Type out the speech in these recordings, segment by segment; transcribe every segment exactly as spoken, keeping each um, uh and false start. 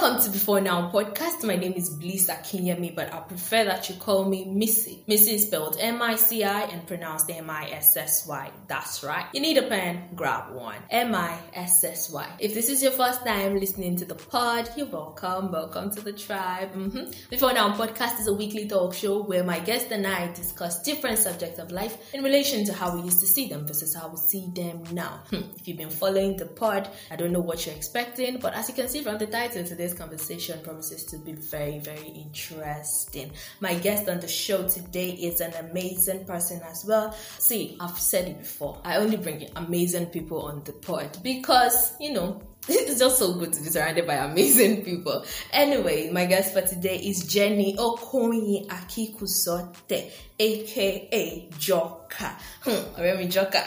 Welcome to Before Now podcast. My name is Bliss Akinyemi, but I prefer that you call me Missy. Missy is spelled M I C I and pronounced M I S S Y. That's right. You need a pen? Grab one. M I S S Y. If this is your first time listening to the pod, you're welcome. Welcome to the tribe. Mm-hmm. Before Now podcast is a weekly talk show where my guest and I discuss different subjects of life in relation to how we used to see them versus how we see them now. Hmm. If you've been following the pod, I don't know what you're expecting, but as you can see from the title, today's conversation promises to be very, very interesting. My guest on the show today is an amazing person as well. See, I've said it before. I only bring amazing people on the pod because, you know, it's just so good to be surrounded by amazing people. Anyway, my guest for today is Jenny Okoye Akikusote, aka Joka. Hmm, I mean Joka.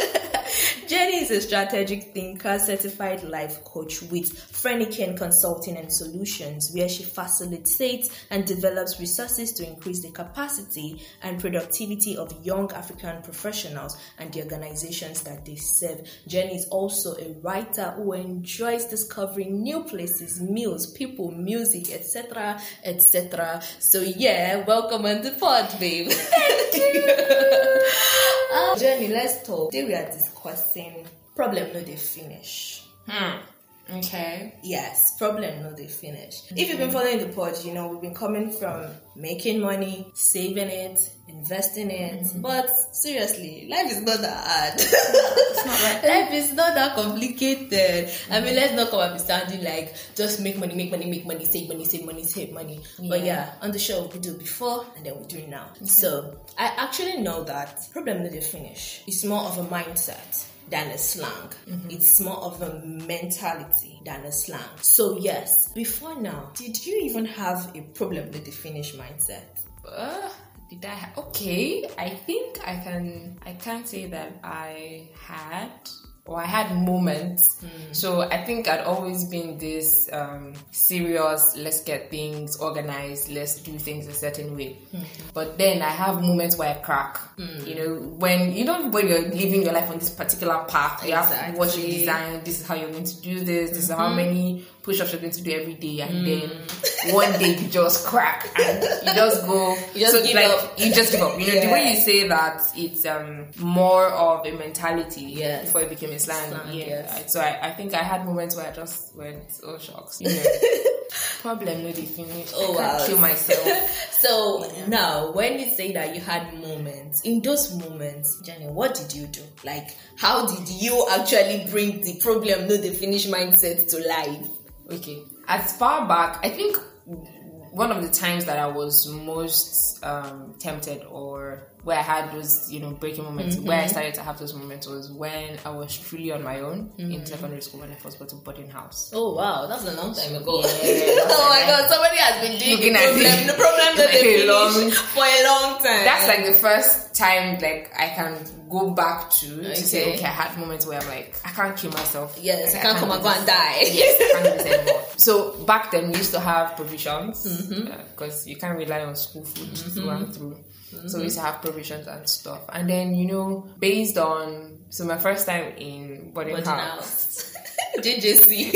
Jenny is a strategic thinker, certified life coach with Freniken Consulting and Solutions, where she facilitates and develops resources to increase the capacity and productivity of young African professionals and the organizations that they serve. Jenny is also a writer who enjoys discovering new places, meals, people, music, et cetera, et cetera. So yeah, welcome on the pod, babe. Thank you. um, Jenny, let's talk. Today we are discussing problem no dey finish. Hmm. Okay. Yes, problem no dey finish. Mm-hmm. If you've been following the pod, you know we've been coming from making money, saving it, investing it. Mm-hmm. But seriously, life is not that hard. It's not like life is not that complicated. Mm-hmm. I mean, let's not come and be sounding like just make money, make money, make money, save money, save money, save money. Yeah. But yeah, on the show we do before and then we do it now. Okay. So I actually know that problem no dey finish. It's more of a mindset than a slang. Mm-hmm. It's more of a mentality than a slang. So yes, before now, did you even have a problem with the finish mindset? Uh, did I? Ha- okay, I think I can. I can't say that I had. Or I had moments. Mm. So I think I'd always been this um, serious, let's get things organized, let's do things a certain way. Mm. But then I have moments where I crack. Mm. You know, when you know when you're living your life on this particular path, you exactly. have to watch your design, this is how you're going to do this, this mm-hmm. is how many push-ups you're going to do every day, and mm. then one day you just crack and you just go you just so give like up. you just give up. You know, yeah. The way you say that, it's um more of a mentality yes. before it became a slang. slang yeah. Yes. So I, I think I had moments where I just went, oh shucks. You know, problem no dey finish. Oh, I can't wow. kill myself. So yeah. now, when you say that you had moments, in those moments, Jenny, what did you do? Like, how did you actually bring the problem no dey finish mindset to life? Okay, as far back, I think one of the times that I was most um, tempted or where I had those, you know, breaking moments, mm-hmm. where I started to have those moments was when I was truly on my own mm-hmm. in secondary school when I first got to boarding house. Oh wow, that's a long time ago. Yeah, oh my god, somebody has been doing the problem, the problem that they finish for a long time. That's like the first time like I can go back to okay. to say, okay, I had moments where I'm like, I can't kill myself. Yes, like, I, can't I can't come and go and die. Yes, I can't do this anymore. So back then we used to have provisions because mm-hmm. uh, you can't rely on school food mm-hmm. through and through. Mm-hmm. So we used to have provisions and stuff. And then, you know, based on, so my first time in boarding, boarding house. house. J J C.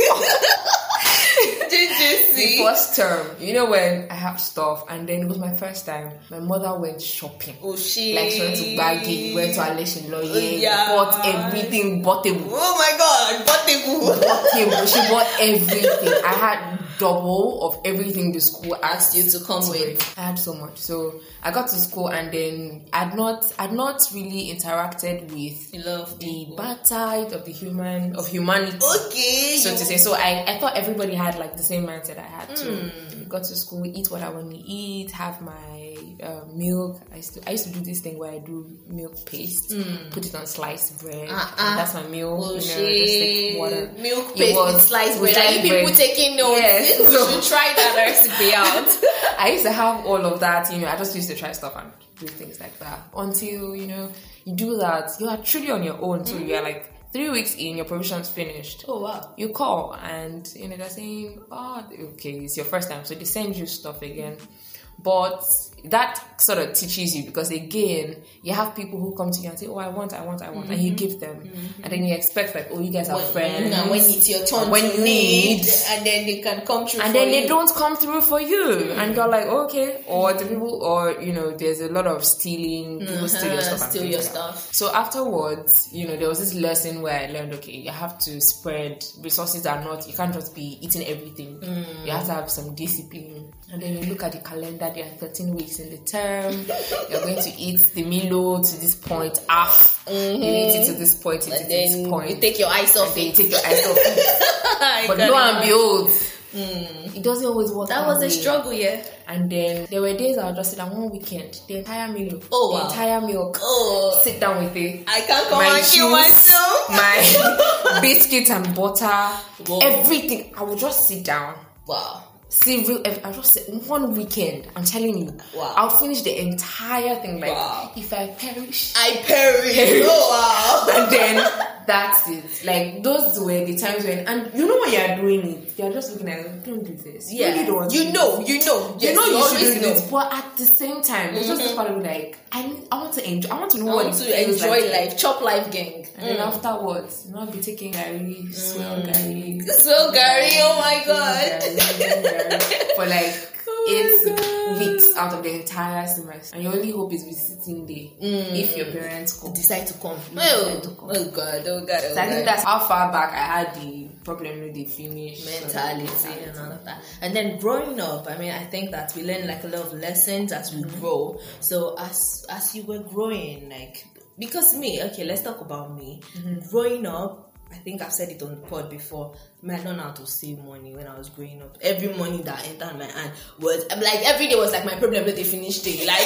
J J C. The first term, you know, when I have stuff, and then it was my first time, my mother went shopping. Oh, she. Like, she went to Baggy, went to Aleshin Lawyer, yeah. bought everything, bought-able. Oh my god, bought-able. Bought-able. She bought everything. I had double of everything the school asked you to come with. I had so much. So I got to school and then I'd not I'd not really interacted with you love the people. bad side of the human of humanity. Okay. So to say. So I, I thought everybody had like the same mindset I had too. Mm. Got to school, eat what I want to eat, have my uh, milk. I used to I used to do this thing where I do milk paste, mm. put it on sliced bread. Uh-uh. That's my meal. Oh, you know, just like water. Milk paste with sliced bread. Are you people taking notes? Yes. We should try that recipe out. I used to have all of that, you know, I just used to try stuff and do things like that. Until, you know, you do that, you are truly on your own. So mm-hmm. you're like, three weeks in, your provision's finished. Oh, wow. You call and, you know, they're saying, oh, okay, it's your first time. So they send you stuff again. But that sort of teaches you, because again, you have people who come to you and say, oh, I want, I want, I want, mm-hmm. and you give them. Mm-hmm. And then you expect like, oh, you guys are when, friends. And when it's your turn when to you need, need, and then they can come through and for then you. they don't come through for you. Mm-hmm. And you're like, okay. Or the people, or, you know, there's a lot of stealing, people mm-hmm. steal your stuff. Steal your stuff. So afterwards, you know, there was this lesson where I learned, okay, you have to spread, resources are not, you can't just be eating everything. Mm. You have to have some discipline. And then you look at the calendar, there are thirteen weeks in the term. You're going to eat the Milo to this point, half. Mm-hmm. You eat it to this point, you eat it to this point. You take your eyes off it. You take your eyes off it. But lo and behold, mm. it doesn't always work. That was way. A struggle, yeah. And then there were days I would just sit down one weekend, the entire meal, oh, the wow. entire milk, oh. sit down with it. I can't come and kill myself. My biscuits and butter, Whoa. Everything. I would just sit down. Wow. See, I just one weekend. I'm telling you, wow. I'll finish the entire thing. Like, wow. if I perish, I perish. perish. Oh wow! And then that's it. Like those were the times when, and you know when you're doing it, you're just looking at it, don't do this. Yeah, you, don't you know, you know, yes, you know, you, you should do know. it. But at the same time, there's mm-hmm. just this part of me like, I need, I want to enjoy. I want to know I what want it to enjoy like life, chop life, gang. And mm. then afterwards, you know, I'll be taking Gary, mm. swell Gary, swell Gary. Oh my god! Gary, for like oh eight weeks out of the entire semester, and your only hope is visiting day mm. if your parents come. decide to come. Oh, to come. oh god, oh god. Oh so I think god. that's how far back I had the problem with the finish mentality so, and all of that. And then growing up, I mean, I think that we learn like a lot of lessons as we mm-hmm. grow. So as as you were growing, like. Because me, okay, let's talk about me. Mm-hmm. Growing up, I think I've said it on the pod before, I learned how to save money when I was growing up. Every money that entered my hand was, like, every day was like my problem with the finish day. Like,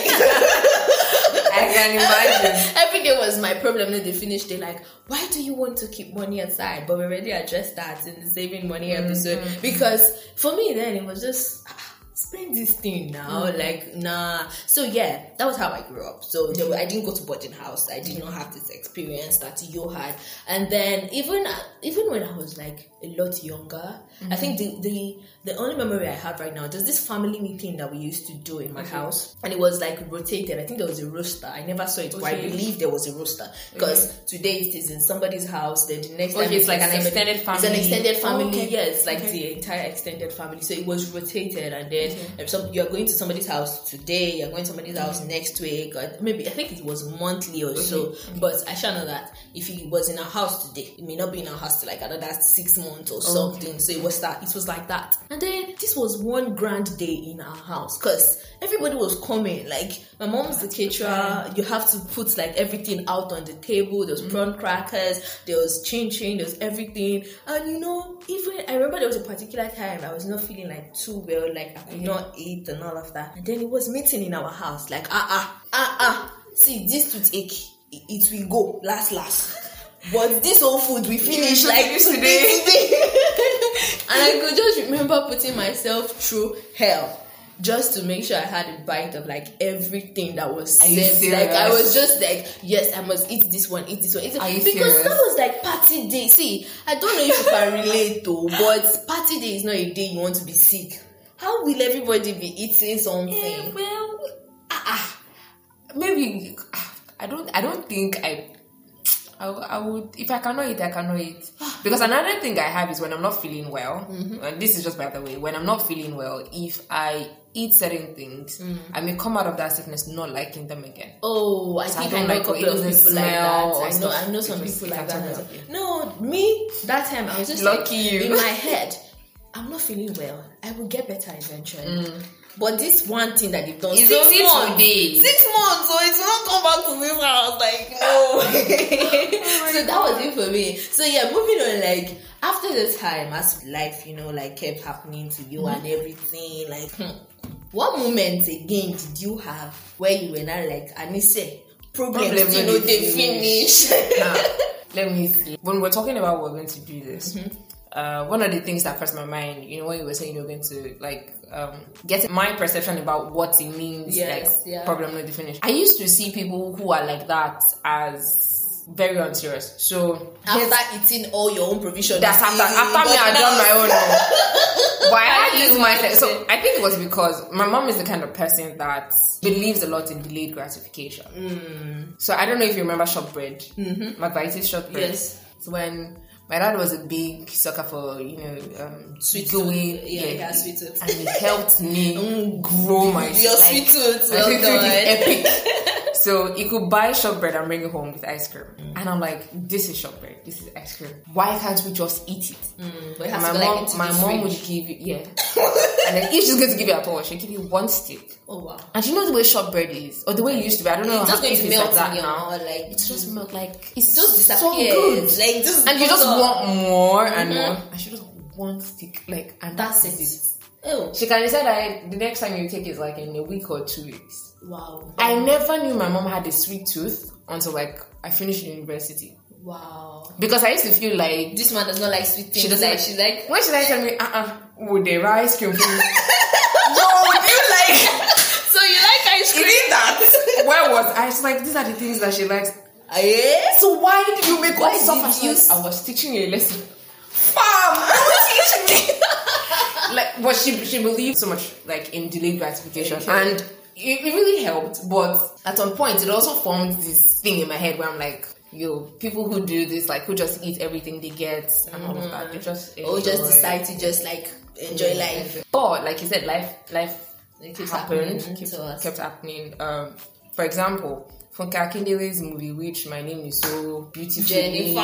I can imagine. Every day was my problem with the finish day. Like, why do you want to keep money aside? But we already addressed that in the saving money episode. Mm-hmm. Because for me then, it was just... spend this thing now, mm-hmm. like nah. So yeah, that was how I grew up. So there were, I didn't go to boarding house. I did not have this experience that you had. And then even even when I was like a lot younger, mm-hmm. I think the, the the only memory I have right now, there's this family meeting that we used to do in my okay. house, and it was like rotated. I think there was a rooster. I never saw it, okay. but I believe there was a rooster because okay. today it is in somebody's house. Then the next okay, time it's like an somebody, extended family. It's an extended family. Oh, okay. Yeah, it's like okay. the entire extended family. So it was rotated, and then okay. if some, you're going to somebody's house today, you're going to somebody's house mm-hmm. next week, or maybe I think it was monthly or okay. so. Okay. But I shall know that if he was in our house today, it may not be in our house till like another six months or oh, something. Okay. So it was that. It was like that. And then this was one grand day in our house because everybody was coming. Like my mom's the caterer. You have to put like everything out on the table. There was mm-hmm. prawn crackers. There was chin chin. There was everything. And you know, even I remember there was a particular time I was not feeling like too well. Like I could mm-hmm. not eat and all of that. And then it was meeting in our house. Like ah ah ah ah. See this toothache. It, it will go last last. But this whole food we finish like today. And I could just remember putting myself through hell just to make sure I had a bite of like everything that was served. Like I was just like, yes, I must eat this one, eat this one. Eat this. Are you because serious? That was like party day. See, I don't know if you can relate though, but party day is not a day you want to be sick. How will everybody be eating something? Yeah, well, ah, ah, maybe I don't. I don't think I. I, I would, if I cannot eat, I cannot eat. Because another thing I have is when I'm not feeling well, mm-hmm. and this is just by the way, when I'm not feeling well, if I eat certain things, mm. I may come out of that sickness not liking them again. Oh, I so think I, I know a couple of people like that. I know, I know some people like that. No, me, that time I was just lucky like, you. In my head, I'm not feeling well. I will get better eventually. Mm. But this one thing that they've done, it's six only months, today. Six months, so it's not come back to me. I was like, no. Oh so that was it for me. So yeah, moving on, like, after this time, as life, you know, like, kept happening to you mm-hmm. and everything, like, hmm, what moment again did you have where you were not like, Anise, problems, Problem you know, they finish? Now, let me see. When we're talking about we're going to do this, mm-hmm. uh, one of the things that crossed my mind, you know, when you were saying you're going to, like, um, get my perception about what it means, yes, like, yeah. problem not finish. I used to see people who are like that as very unserious. So after eating all your own provision, that's after after me, I done my own. But I had this mindset. So I think it was because my mom is the kind of person that believes a lot in delayed gratification. Mm. So I don't know if you remember shortbread, mm-hmm. McVitie's shortbread. Yes. It's when my dad was a big sucker for, you know, um, sweet gooey. tooth. Yeah, yeah, sweet tooth. And he helped me grow my your like, sweet tooth. I think Well it's epic. So he could buy shortbread and bring it home with ice cream. Mm. And I'm like, this is shortbread, this is ice cream. Why can't we just eat it? Mm, but it has my to mom, like my mom would give you, yeah. And then if she's going to give you a all, she'll give you one stick. Oh wow. And you know the way shortbread is, or the way it used to be. I don't know it's how just going if to it's melt like that in your now. mouth, like It's just milk, like it's just disappears. so good. Like just and you just up. want more and Mm-hmm. more. And she just one stick, like, and That's that's it. it. Oh She can decide that the next time you take it like in a week or two weeks. wow. I never knew my mom had a sweet tooth until like I finished university. Wow. Because I used to feel like This one does not like sweet things. she doesn't like like. she's like When should I tell me? Uh uh Would they ice cream? No, do you like? so you like ice cream? Is it that? Where was I? She's like, these are the things that she likes. Ah, yeah? So why did you make Why us suffer? did you- She's like, I was teaching you a lesson. Mom, don't teach me. Like, but she she believed so much like in delayed gratification, Okay. and it, it really helped. But at some point, it also formed this thing in my head where I'm like, yo, people who do this, like, who just eat everything they get and all of that, they just Or just enjoy- decide to just like enjoy life. But like you said, life life It keeps happened, happening kept, to us. kept happening. Um, for example, Funke Akindele's movie, which my name is so beautiful, Jennifer.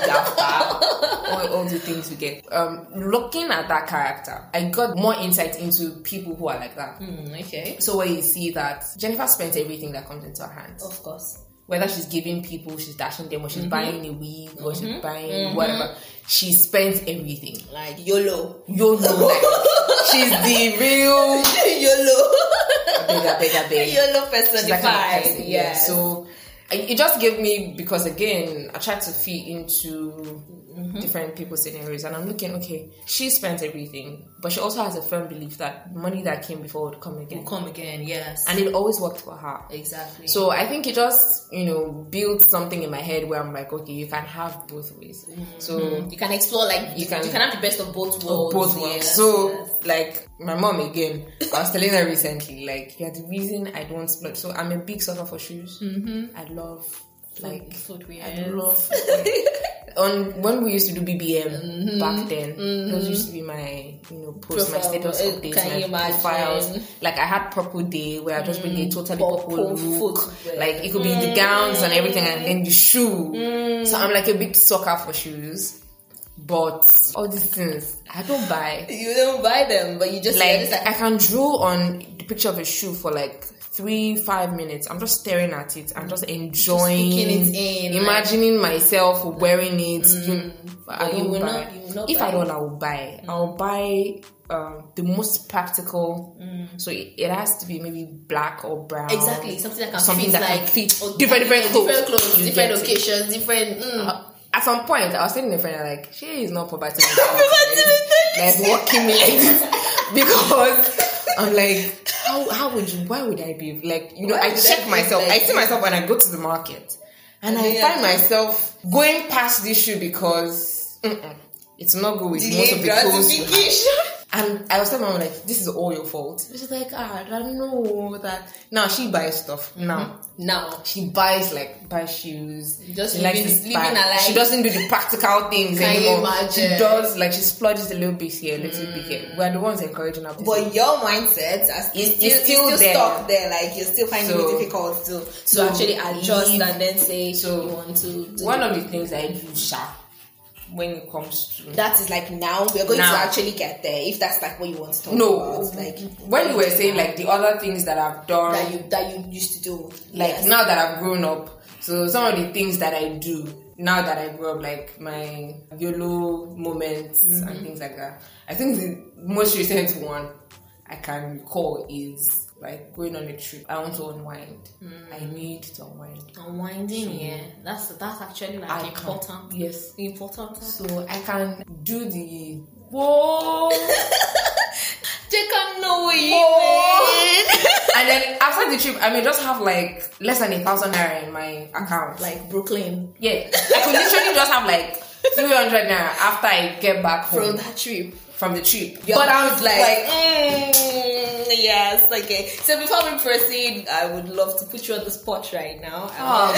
all, all the things we get. Um, looking at that character, I got more insight into people who are like that. Mm, okay. So where you see that Jennifer spends everything that comes into her hands. Of course. Whether she's giving people, she's dashing them, or she's Mm-hmm. buying a wig, or she's Mm-hmm. buying Mm-hmm. whatever. She spends everything. Like YOLO. YOLO. Like, she's the real YOLO. bigger, bigger, bigger. YOLO She's that personified. kind of person, yeah. Yeah. So I- it just gave me, because again, I tried to fit into mm-hmm. different people's scenarios, and I'm looking, okay, she spends everything, but she also has a firm belief that money that came before would come again. Will come again, yes. And it always worked for her. Exactly. So I think it just, you know, built something in my head where I'm like, okay, you can have both ways. Mm-hmm. So you can explore, like, You can- you can have the best of both of worlds. both worlds. Yes, So, yes. like, my mom again, I was telling her recently, like, you're the reason I don't splurge. So, I'm a big sucker for shoes. Mm-hmm. I love, like, footwear. I love footwear. On when we used to do B B M Mm-hmm. back then, those used to be my, you know, post, my Profile, status uh, updates, can you my imagine? profiles. Like, I had purple day where I just bring a totally Purple purple look. footwear. Like, it could be the gowns and everything, and then the shoe. Mm. So I'm like a big sucker for shoes. But all these things, I don't buy. You don't buy them, but you just Like, you're just I can draw on the picture of a shoe for like three, five minutes. I'm just staring at it. I'm just enjoying, taking it in, imagining myself wearing it. You- but I But you don't will buy. not- you will not if buy I don't, it. I will buy. I'll buy um, the most practical. So it, it has to be maybe black or brown. exactly something that can Something fit that can like fit oh, different- different clothes. different clothes, You different get it. occasions, different. Mm. At some point, I was telling a friend, I'm like, she is not poverty. Like, walking me like this. Because I'm like, how, how would you, why would I be? Like, you know, Why I would check I be myself. like I see myself when I go to the market. And I Yeah. find myself going past this shoe because mm-mm, it's not good with most of the Delayed clothes you have. gratification. And I was telling my mom, like, this is all your fault. She's like, ah, I don't know that. Now she buys stuff. Now. Now, She buys like buys shoes. Just she living- likes to living buy- her life. She doesn't do the practical things Can you anymore. She imagine? does like she splurges a little bit here, a little bit here. We're the ones encouraging her. to but say, your mindset is It's- still, it's it's still still there. stuck there. Like you're still finding So- it difficult to to so actually adjust if- and then say so you want to. do one of the things I do, sha, when it comes to that is like now we're going Now. to actually get there if that's like what you want to talk no, about. Like when you were saying like the other things that I've done, that you that you used to do. like Yes. now that I've grown up, so some of the things that I do now that I grew up, like my YOLO moments Mm-hmm. and things like that. I think the most recent one I can recall is like going on a trip. I want to unwind. I need to unwind. Unwinding, yeah, that's that's actually like I can- important. Yes. Important. So I can do the whoa. They can know what you Whoa. mean. And then after the trip, I may just have like less than a thousand naira in my account. Like Brooklyn. Yeah. I could literally just have like three hundred naira after I get back home. From that trip. From the trip. Your but I was like, like, mm, yes, okay. So before we proceed, I would love to put you on the spot right now.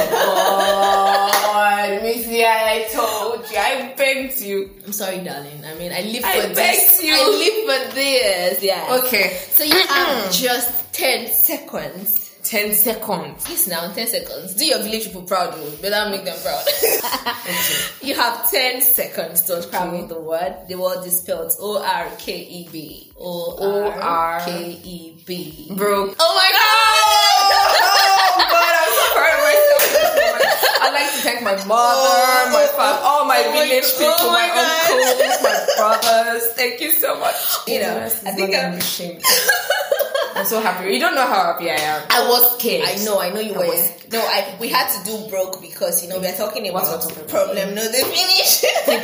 Oh God, Missy, I told you, I begged you. I'm sorry, darling. I mean, I live I for begged this. you. I live for this. Yeah. Okay. So you have just ten seconds. Ten seconds. Yes, now ten seconds. Do your village people proud, though. Better make them proud. Okay. You have ten seconds to unscramble the word. The word is spelled O R K E B. O R K E B. Bro. Oh my God! Oh God, I'm so proud of myself. I'd like to thank my mother, oh, my father, all my oh village my, people, oh my, my uncles, my brothers. Thank you so much. You know, I think I'm ashamed. I'm so happy. You don't know how happy I am. I was scared. I know, I know you I were. Was, no, I we had to do broke because, you know, we're talking about talking problem, no, they finish.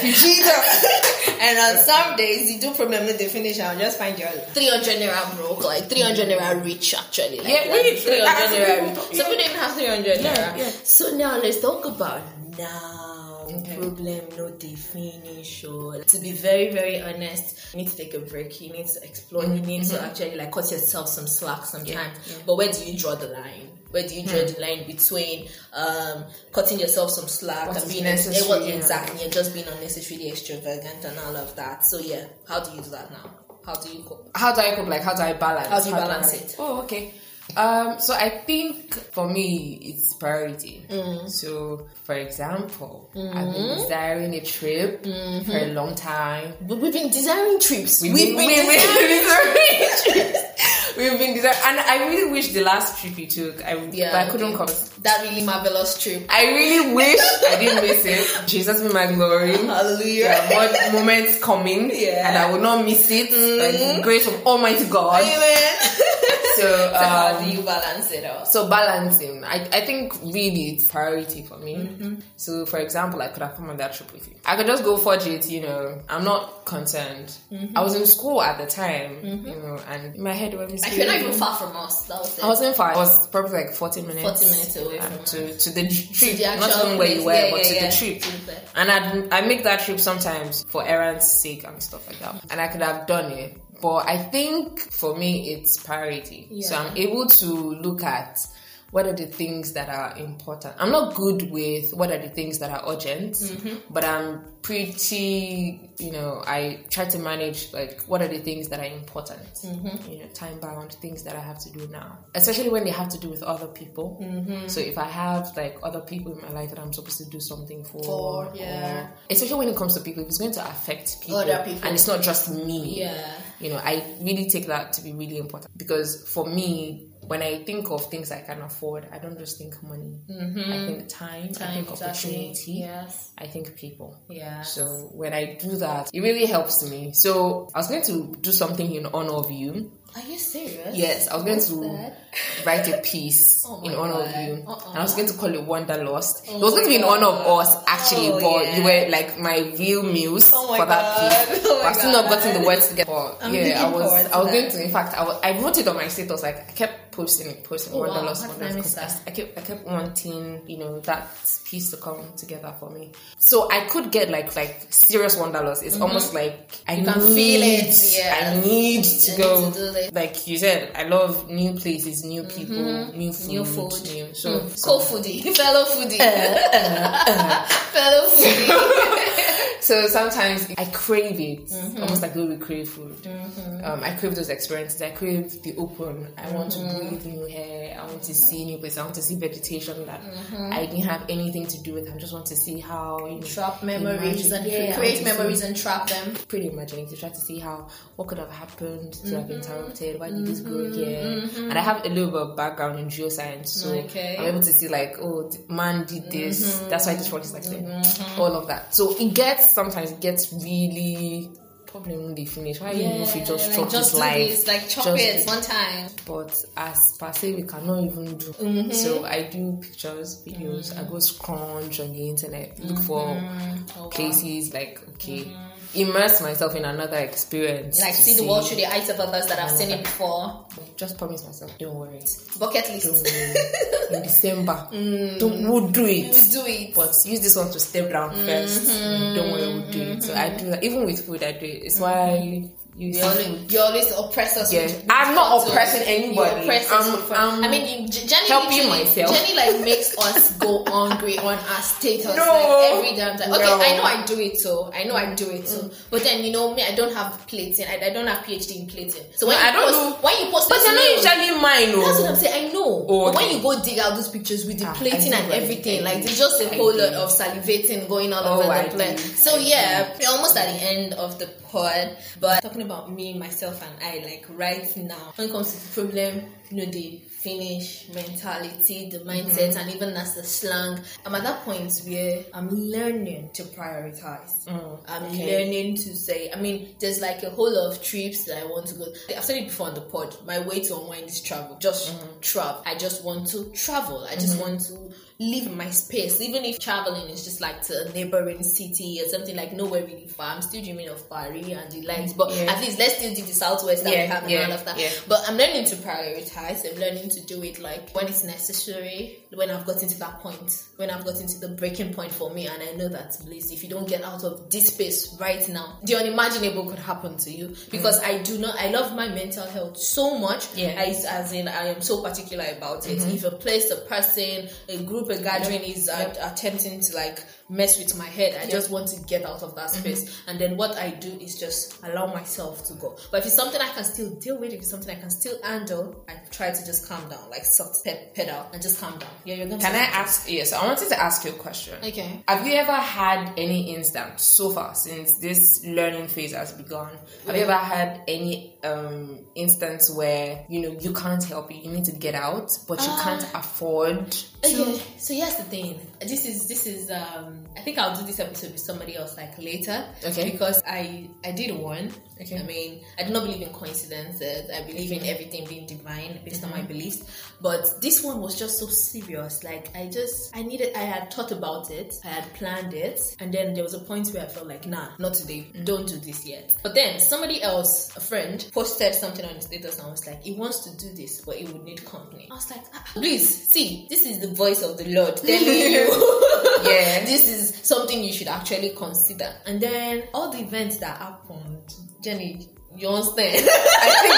And on some days, you do problem, no, they finish. I'll just find your three hundred naira broke, like three hundred naira rich, actually. Like, yeah, really. three hundred naira rich. Yeah. Some people didn't have three hundred yeah, naira. Yeah. So now let's talk about now. Okay. Problem, no they finish. Or to be very, very honest, you need to take a break. You need to explore. Mm-hmm. You need to actually like cut yourself some slack sometimes. Yeah. Yeah. But where do you draw the line? Where do you draw mm-hmm. the line between um, cutting yourself some slack what and being necessary? Well, exactly, and just being unnecessarily extravagant and all of that. So yeah, how do you do that now? How do you cope? How do I cope? Like how do I balance? How do you how balance do I... it? Oh, okay. Um, so I think for me it's priority. Mm. So for example, mm-hmm. I've been desiring a trip mm-hmm. for a long time. But we've been desiring trips. We've, we've been, been, we've desiring been trips. We've been desiring, and I really wish the last trip you took, I, yeah, but I couldn't okay. come. That really marvelous trip. I really wish I didn't miss it. Jesus be my glory. Hallelujah. There are more moments coming, yeah. and I will not miss it. Mm-hmm. By the grace of Almighty God. Amen. So, um, so how do you balance it out? So balancing, I, I think really it's priority for me. Mm-hmm. So for example, I could have come on that trip with you. I could just go forge it, you know. I'm not concerned. Mm-hmm. I was in school at the time, mm-hmm. you know, and in my head was I feel not even far from us. That was it. I wasn't far. I was probably like forty minutes. Forty minutes away from us. To, to the trip, to the not even where you were, yeah, but yeah, to yeah. the trip. And I I make that trip sometimes for errands' sake and stuff like that. And I could have done it. But I think for me, it's priority. Yeah. So I'm able to look at what are the things that are important. I'm not good with what are the things that are urgent, mm-hmm. but I'm pretty, you know, I try to manage like what are the things that are important, mm-hmm. you know, time bound, things that I have to do now, especially when they have to do with other people. Mm-hmm. So if I have like other people in my life that I'm supposed to do something for, for yeah. or, especially when it comes to people, if it's going to affect people, other people. And it's not just me, yeah. you know, I really take that to be really important because for me, when I think of things I can afford, I don't just think money. Mm-hmm. I think time, time I think exactly. opportunity, yes. I think people. Yeah. So when I do that, it really helps me. So I was going to do something in honor of you. Are you serious? Yes, I was What's going to that? write a piece oh in honor God. of you. Uh-uh. And I was going to call it Wanderlust. Oh it was going to be in honor of us, actually, oh, but yeah. you were like my real muse oh for that God. piece. Oh but I've still not gotten the words together. But I'm yeah, I was to I was that. going to, in fact, I, was, I wrote it on my status, like I kept posting it, posting oh, Wanderlust, wow. Wanderlust, because I, I kept I kept wanting, you know, that piece to come together for me. So I could get like like serious Wanderlust. It's mm-hmm. almost like I you need, can feel it. Yeah. I need to you go. Need to do like you said, I love new places, new people, mm-hmm. new food, new food. New, so, mm. so co-foodie, fellow foodie, uh, uh, uh. fellow foodie. So sometimes I crave it, mm-hmm. almost like the way we crave food. Mm-hmm. Um, I crave those experiences. I crave the open. I want mm-hmm. to breathe new air. I want to see new places. I want to see vegetation that mm-hmm. I didn't have anything to do with. I just want to see how, you know, trap memories imagine, and yeah, create memories see, and trap them. Pretty imaginative. Try to see how what could have happened to mm-hmm. have interrupted. Why did mm-hmm. this go here? Mm-hmm. And I have a little bit of background in geoscience, so okay. I'm able to see like, oh, man did this. Mm-hmm. That's why this work is like mm-hmm. that. All of that. So it gets sometimes it gets really probably when they finish. Why yeah, if you just like chop just this life? This, like chop just, it one time. But as per se, we cannot even do. Mm-hmm. So I do pictures, videos. Mm-hmm. I go scrounge on the internet, look mm-hmm. for oh, places wow. like okay. Mm-hmm. immerse myself in another experience. Like see, see the world through the eyes of others that have seen it before. Just promise myself, don't worry. Bucket list. Don't worry. In December, mm. don't, we'll do it. We'll do it. But use this one to step down mm-hmm. first. Don't worry, we'll do it. So I do that. Even with food, I do it. It's mm-hmm. why I live. You, you, always, you always oppress us. Yeah. With, with I'm not oppressing anybody. Oppress I'm, I'm I mean, Jenny helping myself. Jenny like makes us go hungry on our status no. like every damn time. Okay, no. I know I do it too. I know I do it too. Mm. But then you know me, I don't have plating. I, I don't have PhD in plating. So when no, you I don't post, know. when you post, but you're not usually mine. No. That's what I'm saying. I know. Oh, but okay. when you go dig out those pictures with the ah, plating and everything, like there's just a I whole do. lot of salivating going all oh, over I the place. So yeah, we're almost at the end of the pod. But talking about me, myself, and I, like right now, when it comes to the problem, you know, the finish mentality, the mindset, mm-hmm. and even as the slang, I'm at that point where I'm learning to prioritize. Mm, I'm okay. learning to say, I mean, there's like a whole lot of trips that I want to go. I've said it before on the pod. My way to unwind is travel. Just mm-hmm. travel. I just want to travel. I just mm-hmm. want to live in my space. Even if traveling is just like to a neighboring city or something like nowhere really far. I'm still dreaming of Paris and the likes. But yeah. at least let's still do the southwest that yeah, we have and yeah, all of that. Yeah. But I'm learning to prioritize. I'm learning to do it like when it's necessary, when I've gotten to that point, when I've gotten to the breaking point for me, and I know that, please, if you don't get out of this space right now, the unimaginable could happen to you. Because mm. I do not, I love my mental health so much. Yeah. I, as in, I am so particular about it. Mm-hmm. If a place, a person, a group, a gathering yep. is uh, attempting to like mess with my head, I yep. just want to get out of that space. Mm-hmm. And then what I do is just allow myself to go. But if it's something I can still deal with, if it's something I can still handle, I try to just calm down, like soft ped- pedal and just calm down. Yeah, you're gonna. Can I ask? Yes, I wanted to ask you a question. Okay. Have you ever had any instance so far since this learning phase has begun? Have you ever had any um, instance where you know you can't help it, you need to get out, but you uh, can't afford to? Okay. So here's the thing. This is this is. Um, I think I'll do this episode with somebody else like later. Okay. Because I I did one. Okay. I mean, I do not believe in coincidences. I believe in everything being divine based mm-hmm. on my beliefs. But this one was just so serious. Like I just I needed. I had thought about it. I had planned it, and then there was a point where I felt like, nah, not today. Mm-hmm. Don't do this yet. But then somebody else, a friend, posted something on his status and was like, he wants to do this, but he would need company. I was like, ah, please see, this is the voice of the Lord telling you. Yeah. This is something you should actually consider. And then all the events that happened, Jenny, you understand? I think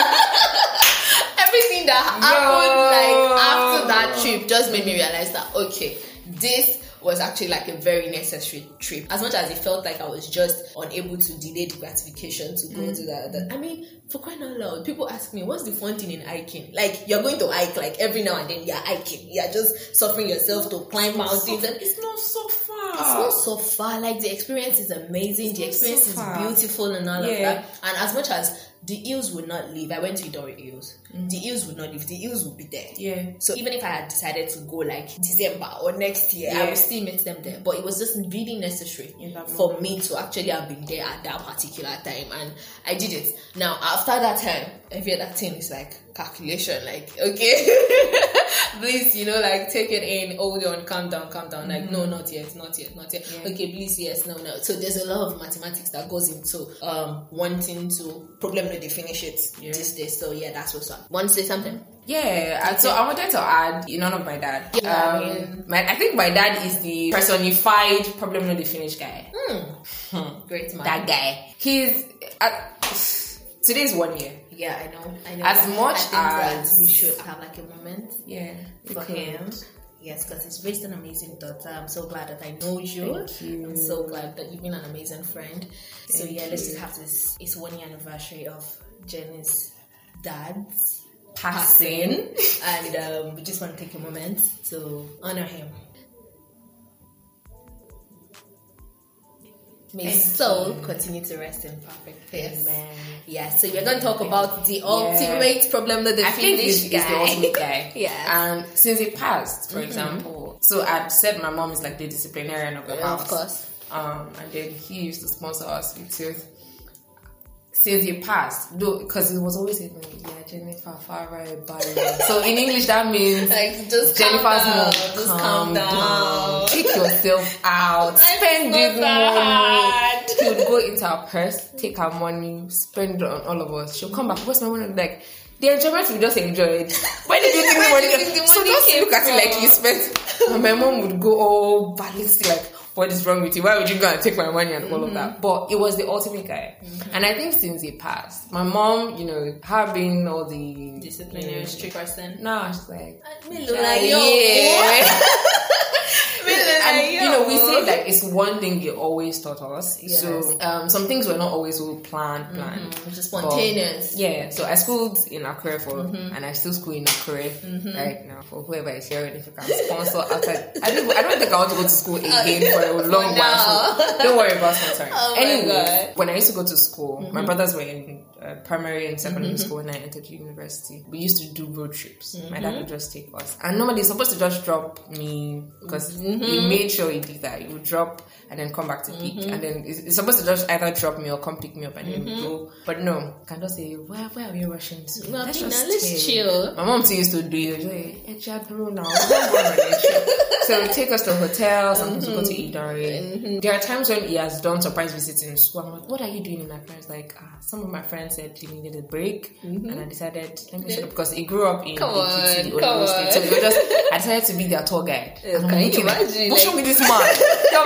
I do. Everything that happened, no. like after that trip, just made me realize that okay, this was actually like a very necessary trip. As much as it felt like I was just unable to delay the gratification to go mm. to that, that. I mean, for crying out loud, people ask me, what's the fun thing in hiking? Like, you're going to hike, like, every now and then you're hiking. You're just suffering yourself to climb mountains. So, and it's not so far. It's not so far. Like, the experience is amazing. It's the experience so is beautiful and all yeah. of that. And as much as the hills would not leave. I went to Idori Hills. Mm. The hills would not leave. The hills would be there. Yeah. So even if I had decided to go like December or next year, yeah. I would still meet them there. But it was just really necessary for me to actually have been there at that particular time. And I did it. Now, after that time, every other thing is like calculation. Like, okay, please, you know, like take it in, hold on, calm down, calm down. Like, mm-hmm. no, not yet, not yet, not yet. Yeah. Okay, please, yes, no, no. So there's a lot of mathematics that goes into um wanting to problem they finish it yeah. this day. So yeah, that's what's up. Want to say something? Yeah, okay. So I wanted to add, you know, not my dad. Yeah, um, I mean, my, I think my dad is the personified problem not the finish guy. Hmm. Great man. That guy. He's uh, today's one year. Yeah, I know. I know. As that. much I as that we should have like a moment. Yeah, for him. Yes, because he's raised an amazing daughter. I'm so glad that I know you. Thank you. I'm so glad that you've been an amazing friend. Thank so yeah, you. let's just have this. It's one year anniversary of Jenny's dad's passing, and um, we just want to take a moment to honor him. May his soul continue to rest in perfect peace. Amen. Yeah, so we're going to talk about the ultimate yeah. problem that the I think Finnish this guy. is the ultimate guy. Yeah. And since he passed, for mm-hmm. example, so I'd said my mom is like the disciplinarian of the yeah, house. Of course. Um, and then he used to sponsor us with tooth. Since he passed, though, because it was always saying, yeah, Jennifer, far right, bye. So in English, that means like just Jennifer's calm down, mom, just calm, calm down. down. He, yourself out. Spend it money. She would go into our purse, take our money, spend it on all of us. She'll come back. What's my money? Like, the enjoyment we just enjoyed. Why did you think the money came? So just look at it like you spent. And my mom would go all ballistic, like, what is wrong with you? Why would you go and take my money and all mm-hmm. of that? But it was the ultimate guy. Mm-hmm. And I think since he passed, my mom, you know, her being all the disciplinary, you know, strict person. No, she's like, like yeah. And you know, we say that it's one thing they always taught us. Yes. So um, some things were not always so planned, planned. Mm-hmm. Just spontaneous. But, yeah. So I schooled in Akure for, mm-hmm. and I still school in Akure mm-hmm. right now. For whoever is hearing, if you can sponsor outside, I don't, I don't think I want to go to school again for a long no. while. So don't worry about sponsoring. Oh anyway, when I used to go to school, mm-hmm. my brothers were in uh, primary and secondary mm-hmm. school when I entered university. We used to do road trips. Mm-hmm. My dad would just take us, and normally he's supposed to just drop me because mm-hmm. he made sure he did that. He would drop and then come back to pick, mm-hmm. and then he's supposed to just either drop me or come pick me up and mm-hmm. then go. But no, you can just say, where where are you rushing to? No, let's just let's chill. My mom too used to do it. Like, so he take us to hotels, sometimes mm-hmm. we go to Idari. Mm-hmm. There are times when he has done surprise visits in school. I'm like, what are you doing in that place? Like, ah, some of my friends said he needed a break, mm-hmm. and I decided, let me show up, because he grew up in come on, Ekiti, come on. State. So we were just, I decided to be their tour guide. Yes, can you imagine? What's wrong with this man?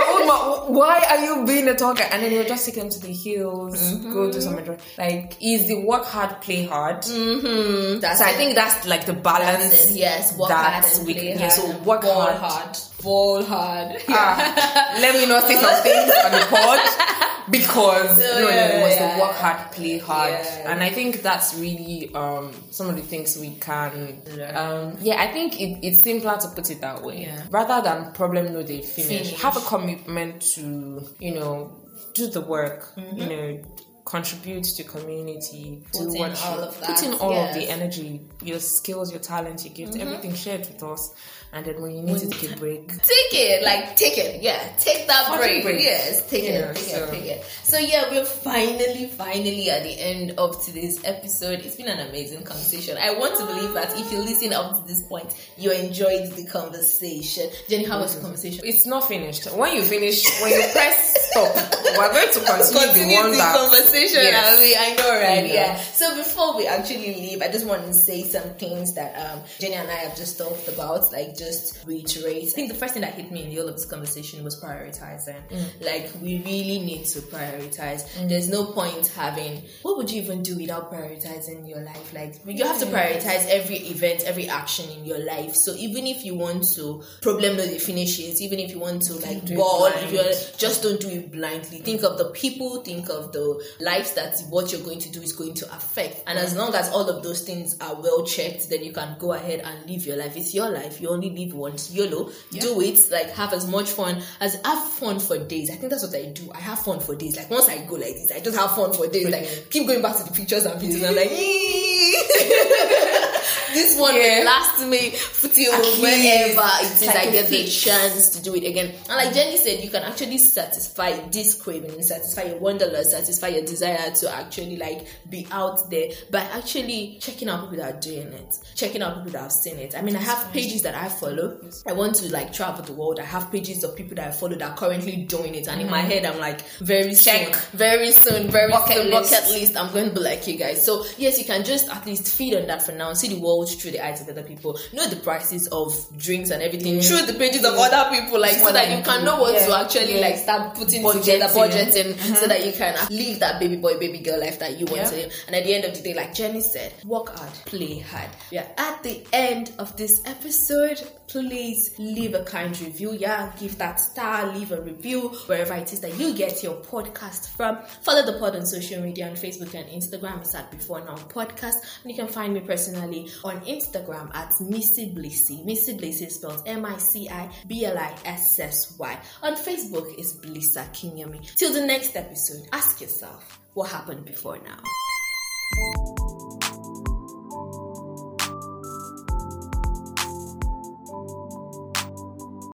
Why are you being a tour guide? And then he'll just take them to the hills, mm-hmm. go do some enjoy. Like, is the work hard, play hard. Mm-hmm. So I think that's like the balance. Yes, work hard and we, play yeah, hard. So work ball hard. hard. Ball hard. Yeah. Ah, let me not say some things on the pod because so, no, no, yeah, it was yeah. the work hard, play hard, yeah. and I think that's really um, some of the things we can. Um, yeah, I think it, it's simpler to put it that way yeah. rather than problem no they finish. finish. Have a commitment to you know do the work. Mm-hmm. You know. Contribute to community, put do in all of that. Put in all yes. of the energy, your skills, your talent, your gift, mm-hmm. everything shared with us. And then when you need when to take a break, take it, like take it, yeah, take that break. break. Yes, take yeah, it, take so. it, take it. So yeah, we're finally, finally at the end of today's episode. It's been an amazing conversation. I want to believe that if you listen up to this point, you enjoyed the conversation. Jenny, how was the conversation? It's not finished. When you finish, when you press stop, we're going to continue, continue the one the that conversation. Yes. I mean, I know, right? Yeah. yeah. So before we actually leave, I just want to say some things that um, Jenny and I have just talked about, like just reiterate. I think the first thing that hit me in the whole of this conversation was prioritizing. Mm. Like, we really need to prioritize. Mm. There's no point having, what would you even do without prioritizing your life? Like, you have to prioritize every event, every action in your life. So even if you want to problem no the finishes, even if you want to like ball, if you just don't do it blindly. Think of the people, think of the lives that what you're going to do is going to affect. And as long as all of those things are well checked, then you can go ahead and live your life. It's your life. You only live once. YOLO. Yeah. Do it. Like, have as much fun as have fun for days. I think that's what I do. I have fun for days. Like, once I go like this, I just have fun for days. Like, keep going back to the pictures and videos. I'm like, this one yeah. will last me till whenever it is I get the chance to do it again. And like Jenny said, you can actually satisfy this craving, satisfy your wanderlust, satisfy your desire to actually like be out there by actually checking out people that are doing it, checking out people that have seen it. I mean, I have pages that I follow. I want to like travel the world. I have pages of people that I follow that are currently doing it. And mm-hmm. in my head, I'm like, very Check. soon, very soon, very bucket soon, list. bucket list. I'm going to be like you guys. So yes, you can just at least feed on that for now. See the world through the eyes of other people. Know the prices of drinks and everything yeah. through the pages yeah. of other people. Like, so that you can know what yeah. to actually yeah. like start putting budgeting. together, budgeting, mm-hmm. so that you can live that baby boy, baby girl life that you want yeah. to live. And at the end of the day, like Jenny said, work hard, play hard. Yeah. At the end of this episode, please leave a kind review. Yeah, give that star, leave a review wherever it is that you get your podcast from. Follow the pod on social media on Facebook and Instagram. It's at Before Now Podcast. And you can find me personally on Instagram at Missy Blissy. Missy Blissy is spelled M I C I B L I S S Y. On Facebook is Blissa Kinyami. Till the next episode, ask yourself, what happened before now?